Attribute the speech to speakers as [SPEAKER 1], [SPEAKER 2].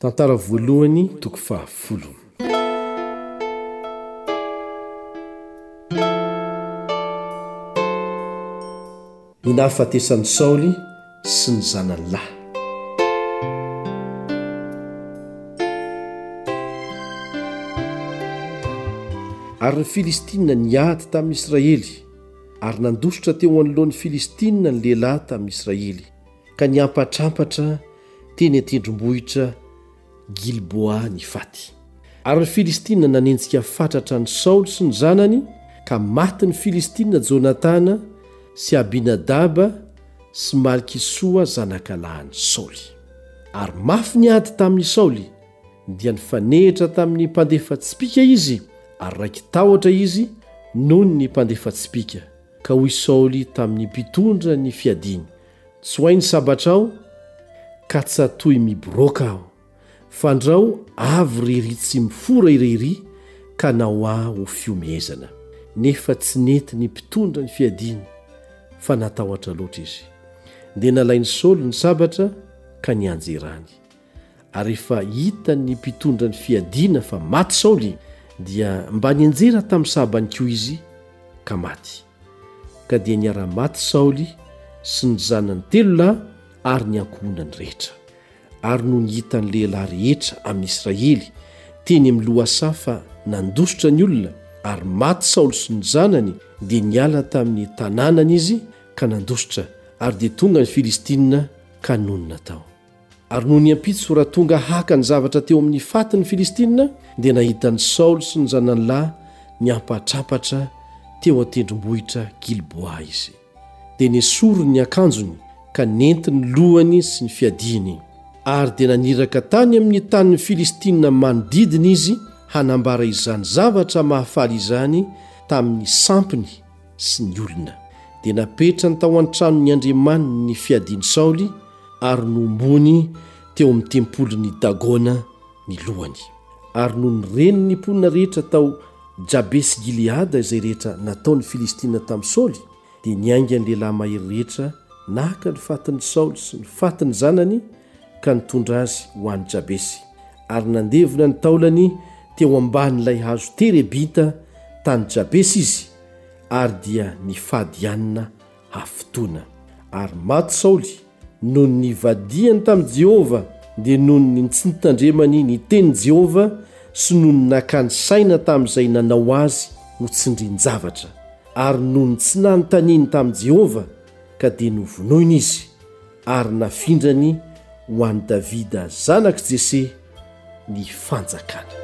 [SPEAKER 1] Tantara voalohany toko fahafolo. Ny nahafatesan'ny Saoly sy ny zanany lahy. Ary ny Filistina niady tamin'ny Israely, ary nandositra teo anoloan'ny Filistina ny lehilahy tamin'ny Israely, ka niampatrampatra teny an-tendrombohitra Gilboa ny faty. Ary ny Filistina nanenjika fatratra ny Saoly sy ny zanany, ka maty ny Filistina Jonatana sy Abinadaba sy Malkisoa zanakalahan'ny Saoly. Ary mafy niady tamin'ny Saoly, dia nifanehitra tamin'ny mpandefa-tspika izy, ary raiky tahotra izy noho ny mpandefa-tspika, ka hoy Saoly tamin'ny mpitondra ny fiadiny: tsy hoainy sabatra aho, ka tsy atoy miboroka aho, fandrao avy rery tsy mifora irery, ka nao aho ho fiomezana. Nefa tsy nety ny mpitondra ny fiadiny, fa natahotra loatra izy. Dia nalainy Saoly ny sabatra ka nianjerany. Ary efa hitany mpitondra ny fiadina fa maty Saoly, dia mba nianjera tamin'ny sabany koa izy ka maty. Ka dia niara-maty Saoly sy ny zanany telo lahy ary ny ankohonany rehetra. Ary no nihitany lehilahy rehetra amin'ny Israely teny amin'ny lohasaha fa nandositra ny olona, ary maty Saoly sy ny zanany, dia niala tamin'ny tanànany izy ka nandositra, ary dia tonga ny Filistina ka nonona tao. Ary no niampitso raha tonga haka ny zavatra teo amin'ny fatin'ny Filistina, dia nahitany Saoly sy ny zanany lahy niampatrapatra teo an-tendrombohitra Gilboa izy. Dia nesorony ny akanjony ka nentiny lohany sy ny fiadiny, ary dia naniraka tany amin'ny tanin'ny Filistina manodidina izy hanambara izany zavatra mahafaly izany tamin'ny sampiny sy ny olona. Dia napetrany tao an-tranony Andriamanina ny fiadiny Saoly, ary nombony teo amin'ny tempolony Dagona ny lohany. Ary no nyreny ny mponina rehetra tao Jabesy Gileada izay rehetra nataon'ny Filistina tamin'ny Saoly, dia niaingany lehilahy mahery rehetra naka ny fatin'ny Saoly sy ny fatin'ny zanany, ka nitondra azy ho an'ny Jabesy. Ary nandevona ny taolany teo ambanin'ilay hazo terebita tany Jabesy izy, ary dia nifady anina hafotoana. Ary maty Saoly noho ny vadiany tamin'i Jehova, dia noho ny tsy nitandremany ny tenin'i Jehova, sy noho ny nakany saina tamin'izay nanao azy ho tsindrin-javatra, ary noho ny tsy nanontaniany tamin'i Jehova, ka dia novonoina izy, ary nafindrany ho an'i Davida zanak'i Jese ny fanjakana.